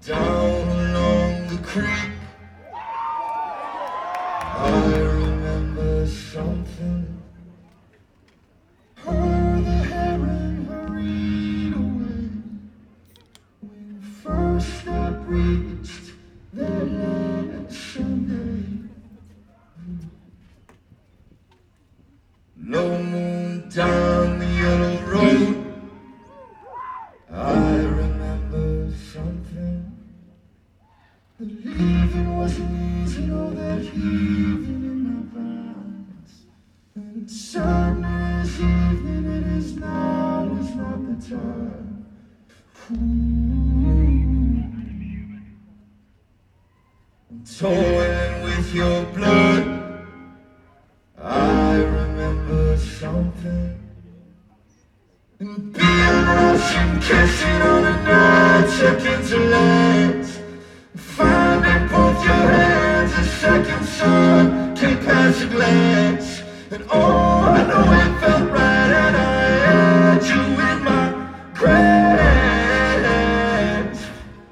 Down along the creek, I remember something. Heard the heron hurried away when first step reached that last Sunday. Low moon down the yellow road, I remember something. The leaving wasn't easy, all that heaving in my veins. And sadness evening, it is now, is not the time. I'm toiling with your blood, I remember something. And being Russian, kissing on a night, second to last. Finding both your hands, a second sun, can't pass a glance. And oh, I know it felt right, and I had you in my grasp.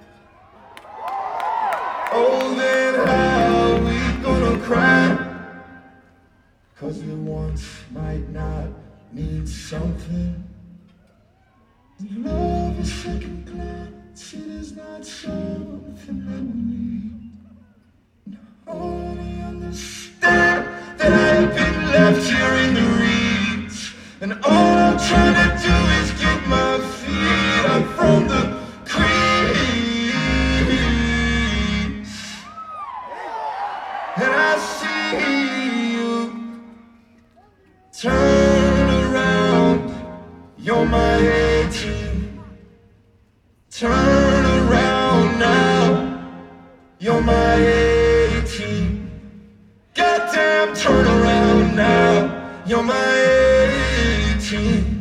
Oh, then how we gonna cry? 'Cause the once might not mean something. Love is second glance, it is not something that we need. And I only understand that I have been left here in the reeds. And all I'm trying to do is get my feet up from the crease. And I see you turn around, you're my A-team. Turn around now, you're my A-team. Goddamn, turn around now, you're my A-team.